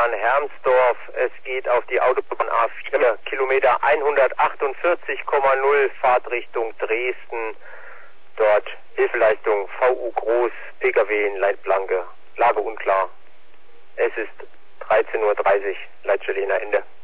Bayern-Hermsdorf. Es geht auf die Autobahn A4, Kilometer 148,0, Fahrtrichtung Dresden. Dort Hilfeleistung VU Groß, PKW in Leitplanke, Lage unklar. Es ist 13:30 Uhr, Leitstelle Ende.